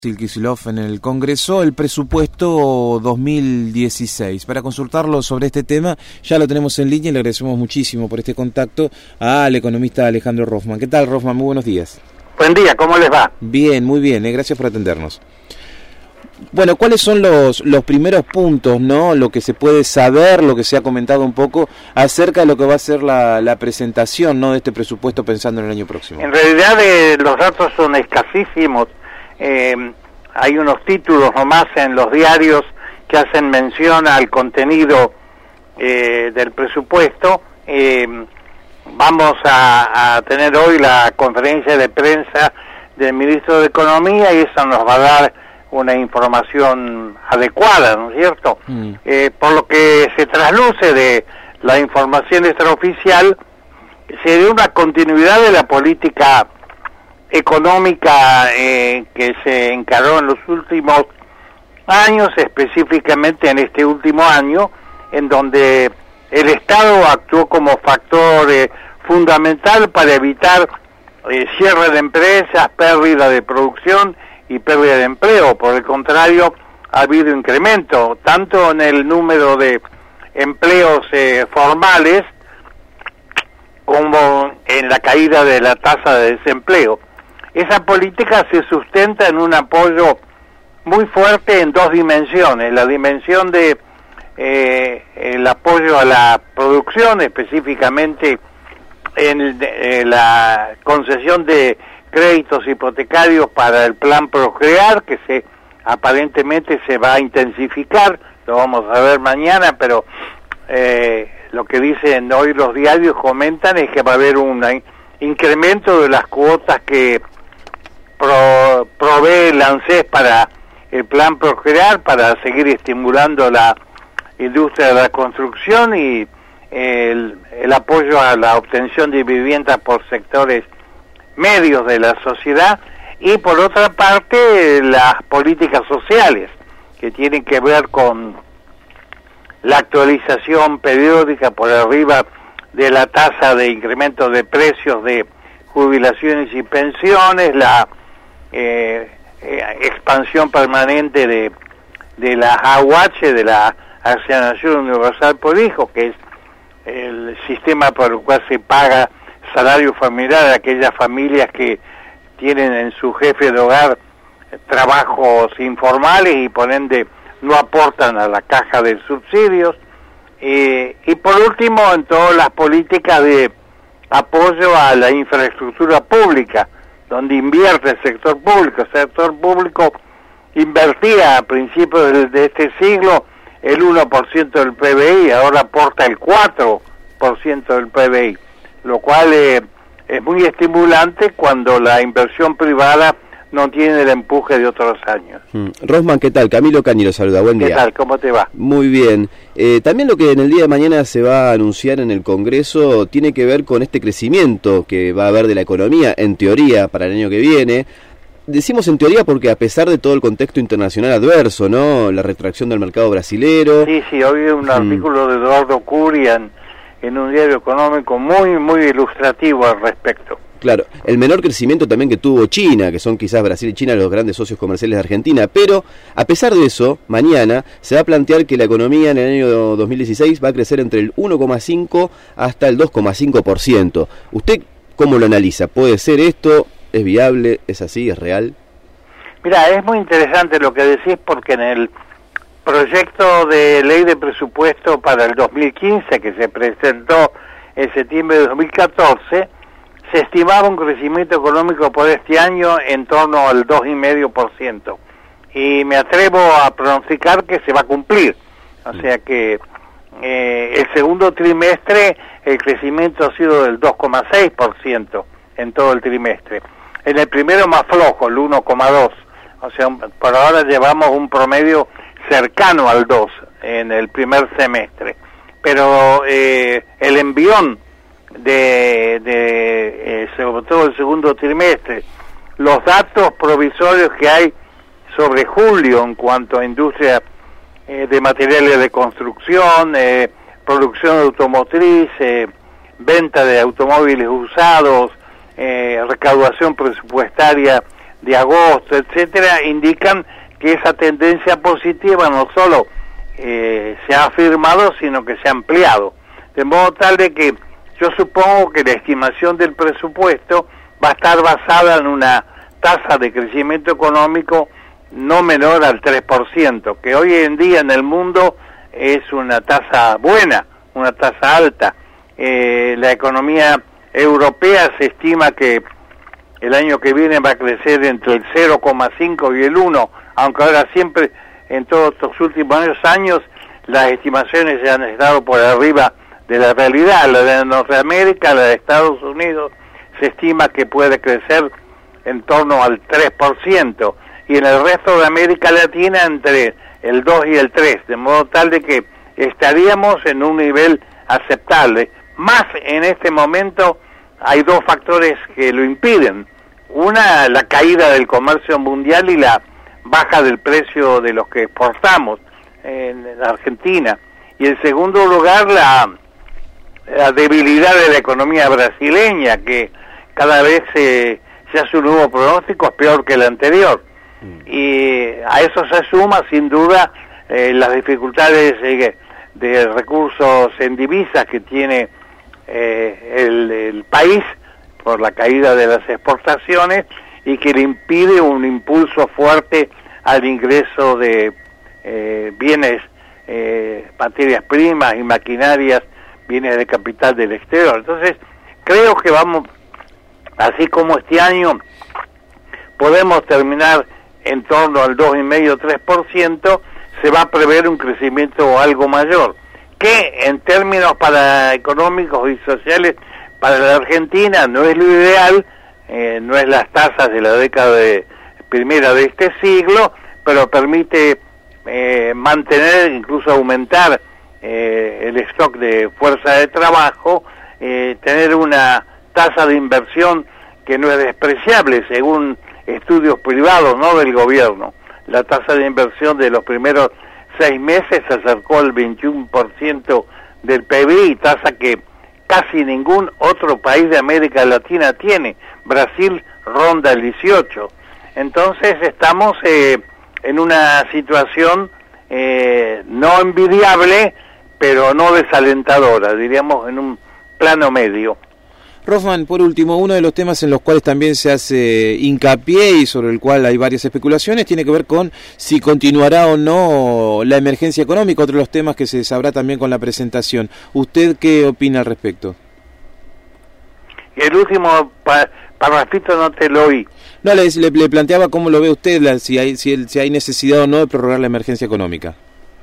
Kicillof en el Congreso el presupuesto 2016. Para consultarlo sobre este tema, ya lo tenemos en línea y le agradecemos muchísimo por este contacto al economista Alejandro Rothman. ¿Qué tal, Rothman? Muy buenos días. Buen día, ¿cómo les va? Bien, muy bien, gracias por atendernos. Bueno, ¿cuáles son los primeros puntos, no? Lo que se puede saber, lo que se ha comentado un poco acerca de lo que va a ser la presentación, ¿no?, de este presupuesto pensando en el año próximo. En realidad los datos son escasísimos. Hay unos títulos nomás en los diarios que hacen mención al contenido del presupuesto. Vamos a tener hoy la conferencia de prensa del ministro de Economía y eso nos va a dar una información adecuada, ¿no es cierto? Por lo que se trasluce de la información extraoficial, sería una continuidad de la política económica que se encaró en los últimos años, específicamente en este último año, en donde el Estado actuó como factor fundamental para evitar cierre de empresas, pérdida de producción y pérdida de empleo. Por el contrario, ha habido incremento tanto en el número de empleos formales como en la caída de la tasa de desempleo. Esa política se sustenta en un apoyo muy fuerte en dos dimensiones: la dimensión de el apoyo a la producción, específicamente en la concesión de créditos hipotecarios para el plan Procrear, que aparentemente se va a intensificar, lo vamos a ver mañana, pero lo que dicen hoy los diarios comentan es que va a haber un incremento de las cuotas que provee el ANSES para el plan Procrear, para seguir estimulando la industria de la construcción y el apoyo a la obtención de viviendas por sectores medios de la sociedad, y por otra parte las políticas sociales que tienen que ver con la actualización periódica por arriba de la tasa de incremento de precios de jubilaciones y pensiones, la expansión permanente de la AUH, de la Asignación Universal por Hijo, que es el sistema por el cual se paga salario familiar a aquellas familias que tienen en su jefe de hogar trabajos informales y por ende no aportan a la caja de subsidios, y por último en todas las políticas de apoyo a la infraestructura pública, donde invierte el sector público. El sector público invertía a principios de este siglo el 1% del PBI, ahora aporta el 4% del PBI, lo cual es muy estimulante cuando la inversión privada no tiene el empuje de otros años. Rothman, ¿qué tal? Camilo Cañi lo saluda, buen día. ¿Qué tal? ¿Cómo te va? Muy bien. También lo que en el día de mañana se va a anunciar en el Congreso tiene que ver con este crecimiento que va a haber de la economía, en teoría, para el año que viene. Decimos en teoría porque a pesar de todo el contexto internacional adverso, ¿no?, la retracción del mercado brasilero... Sí, hoy un artículo de Eduardo Curia en un diario económico muy ilustrativo al respecto. Claro, el menor crecimiento también que tuvo China, que son quizás Brasil y China los grandes socios comerciales de Argentina, pero a pesar de eso, mañana se va a plantear que la economía en el año 2016 va a crecer entre el 1,5 hasta el 2,5%. ¿Usted cómo lo analiza? ¿Puede ser esto? ¿Es viable? ¿Es así? ¿Es real? Mira, es muy interesante lo que decís, porque en el proyecto de ley de presupuesto para el 2015, que se presentó en septiembre de 2014, se estimaba un crecimiento económico por este año en torno al 2,5%. Y me atrevo a pronosticar que se va a cumplir. O sea que el segundo trimestre el crecimiento ha sido del 2,6% en todo el trimestre. En el primero más flojo, el 1,2%. O sea, por ahora llevamos un promedio cercano al 2% en el primer semestre. Pero el envión sobre todo el segundo trimestre, los datos provisorios que hay sobre julio en cuanto a industria de materiales de construcción, producción automotriz, venta de automóviles usados, recaudación presupuestaria de agosto, etcétera, indican que esa tendencia positiva no solo se ha afirmado, sino que se ha ampliado. De modo tal de que yo supongo que la estimación del presupuesto va a estar basada en una tasa de crecimiento económico no menor al 3%, que hoy en día en el mundo es una tasa buena, una tasa alta. La economía europea se estima que el año que viene va a crecer entre el 0,5 y el 1, aunque ahora siempre, en todos estos últimos años, las estimaciones ya han estado por arriba de la realidad. La de Norteamérica, la de Estados Unidos, se estima que puede crecer en torno al 3%, y en el resto de América Latina entre el 2 y el 3, de modo tal de que estaríamos en un nivel aceptable. Más en este momento hay dos factores que lo impiden. Una, la caída del comercio mundial y la baja del precio de los que exportamos en la Argentina. Y en segundo lugar, la debilidad de la economía brasileña, que cada vez se hace un nuevo pronóstico, es peor que el anterior. Y a eso se suma, sin duda, las dificultades de recursos en divisas que tiene el país por la caída de las exportaciones, y que le impide un impulso fuerte al ingreso de bienes, materias primas y maquinarias, bienes de capital del exterior. Entonces, creo que vamos, así como este año podemos terminar en torno al 2,5-3%, se va a prever un crecimiento algo mayor, que en términos económicos y sociales para la Argentina no es lo ideal, no es las tasas de la década primera de este siglo, pero permite mantener, incluso aumentar el stock de fuerza de trabajo, tener una tasa de inversión que no es despreciable, según estudios privados, no del gobierno. La tasa de inversión de los primeros 6 meses se acercó al 21% del PBI, tasa que casi ningún otro país de América Latina tiene. Brasil ronda el 18%. Entonces estamos en una situación no envidiable, pero no desalentadora, diríamos en un plano medio. Roffman, por último, uno de los temas en los cuales también se hace hincapié y sobre el cual hay varias especulaciones tiene que ver con si continuará o no la emergencia económica, otro de los temas que se sabrá también con la presentación. ¿Usted qué opina al respecto? El último parrafito no te lo oí. No, le planteaba cómo lo ve usted, si hay necesidad o no de prorrogar la emergencia económica.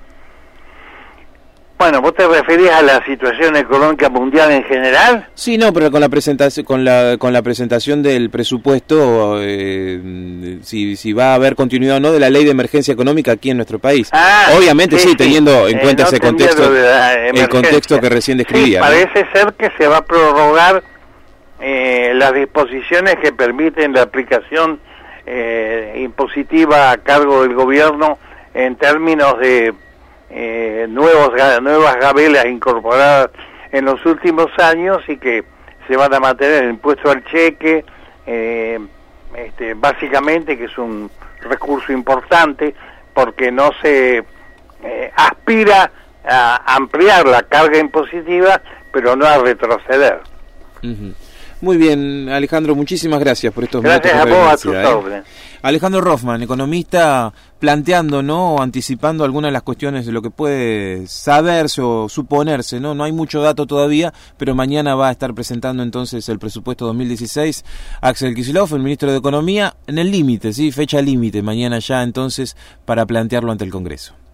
Bueno, ¿vos te referís a la situación económica mundial en general? Sí, no, pero con la presentación, con la presentación del presupuesto, si va a haber continuidad o no de la ley de emergencia económica aquí en nuestro país. Obviamente sí, teniendo en cuenta ese contexto, el contexto que recién describía. Sí, parece ser que se va a prorrogar las disposiciones que permiten la aplicación impositiva a cargo del gobierno en términos de nuevas gabelas incorporadas en los últimos años, y que se van a mantener el impuesto al cheque, básicamente, que es un recurso importante porque no se aspira a ampliar la carga impositiva, pero no a retroceder. Muy bien, Alejandro, muchísimas gracias por estos minutos. Gracias a vos, a tus órdenes. Alejandro Roffman, economista, planteando, ¿no?, anticipando algunas de las cuestiones de lo que puede saberse o suponerse, ¿no? No hay mucho dato todavía, pero mañana va a estar presentando entonces el presupuesto 2016 Axel Kicillof, el ministro de Economía, en el límite, ¿sí? Fecha límite, mañana ya entonces, para plantearlo ante el Congreso.